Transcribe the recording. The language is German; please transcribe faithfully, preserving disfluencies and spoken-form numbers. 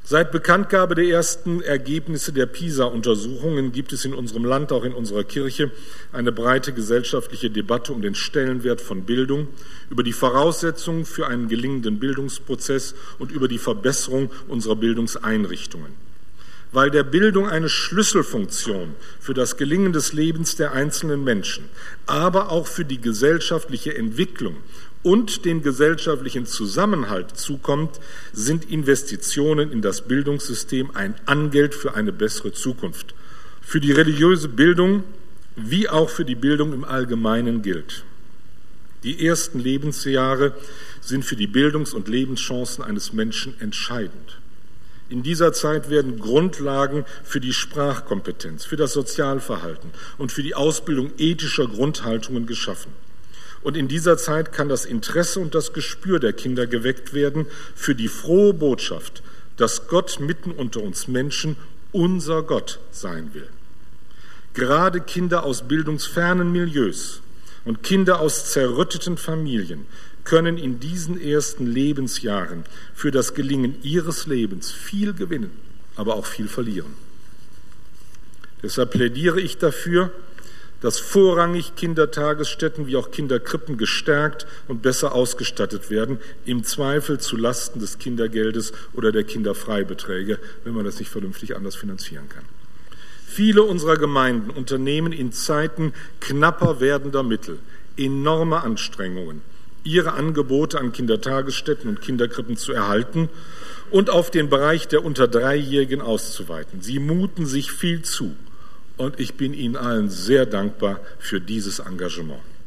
Seit Bekanntgabe der ersten Ergebnisse der PISA-Untersuchungen gibt es in unserem Land, auch in unserer Kirche, eine breite gesellschaftliche Debatte um den Stellenwert von Bildung, über die Voraussetzungen für einen gelingenden Bildungsprozess und über die Verbesserung unserer Bildungseinrichtungen. Weil der Bildung eine Schlüsselfunktion für das Gelingen des Lebens der einzelnen Menschen, aber auch für die gesellschaftliche Entwicklung und den gesellschaftlichen Zusammenhalt zukommt, sind Investitionen in das Bildungssystem ein Angeld für eine bessere Zukunft. Für die religiöse Bildung wie auch für die Bildung im Allgemeinen gilt: Die ersten Lebensjahre sind für die Bildungs- und Lebenschancen eines Menschen entscheidend. In dieser Zeit werden Grundlagen für die Sprachkompetenz, für das Sozialverhalten und für die Ausbildung ethischer Grundhaltungen geschaffen. Und in dieser Zeit kann das Interesse und das Gespür der Kinder geweckt werden für die frohe Botschaft, dass Gott mitten unter uns Menschen unser Gott sein will. Gerade Kinder aus bildungsfernen Milieus und Kinder aus zerrütteten Familien können in diesen ersten Lebensjahren für das Gelingen ihres Lebens viel gewinnen, aber auch viel verlieren. Deshalb plädiere ich dafür, dass vorrangig Kindertagesstätten wie auch Kinderkrippen gestärkt und besser ausgestattet werden, im Zweifel zu Lasten des Kindergeldes oder der Kinderfreibeträge, wenn man das nicht vernünftig anders finanzieren kann. Viele unserer Gemeinden unternehmen in Zeiten knapper werdender Mittel enorme Anstrengungen, ihre Angebote an Kindertagesstätten und Kinderkrippen zu erhalten und auf den Bereich der unter Dreijährigen auszuweiten. Sie muten sich viel zu. Und ich bin Ihnen allen sehr dankbar für dieses Engagement.